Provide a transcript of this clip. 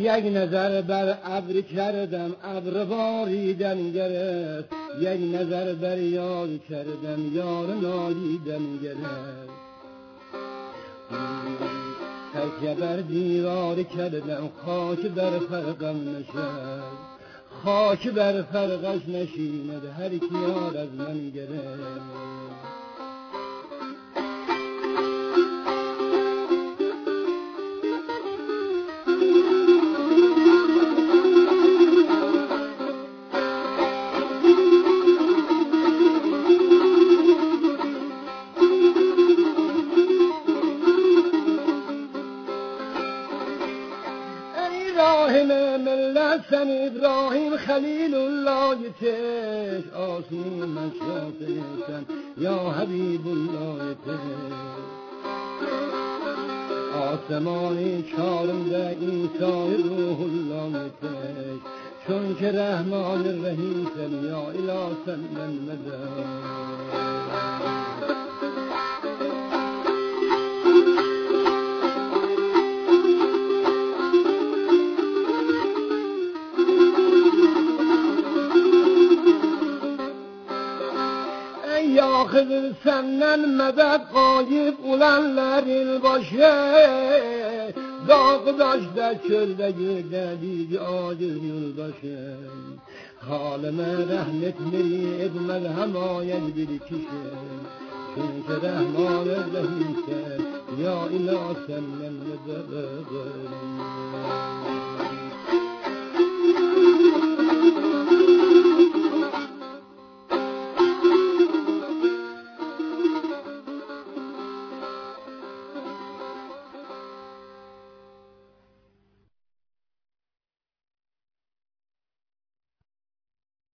یک نظر بر ابر کردم ابر باریدن گرفت یک نظر بر یار کردم یار نالیدن گرفت تکیه بر دیوار کردم خاک بر فرقم نشد خاک بر فرقش نشیند هر کی یار از من گرفت حسن ابراهیم خلیل الله تش آسون مشاتشن یا حبیب الله تش آسمانی چارم ده ایسای روح الله تش چون که رحمان الرحیم سن یا اله سن مدد Kızıl senden medet kayıp ulanların başı Dağdaşda çölde gölgeli acil yoldaşı Halime rahmet etmez hemayet bir kişi Çünkü Rahman Rahim'se ya ilah senden medet